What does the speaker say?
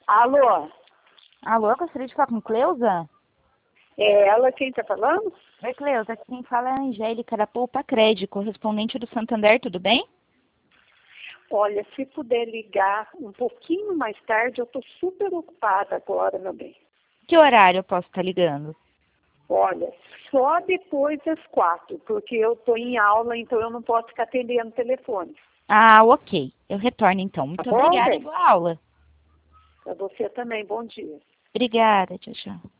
Alô? Alô, gostaria de falar com Cleusa? É ela quem tá falando? Oi, Cleusa, quem fala é a Angélica da Poupa Crédito, correspondente do Santander, tudo bem? Olha, se puder ligar um pouquinho mais tarde, eu tô super ocupada agora, meu bem. Que horário eu posso estar ligando? Olha, só depois das 4, porque eu tô em aula, então eu não posso ficar atendendo o telefone. Ah, ok. Eu retorno então. Tá Muito bom, obrigada e bem? boa aula. Pra você também, bom dia. Obrigada, tchau, tchau.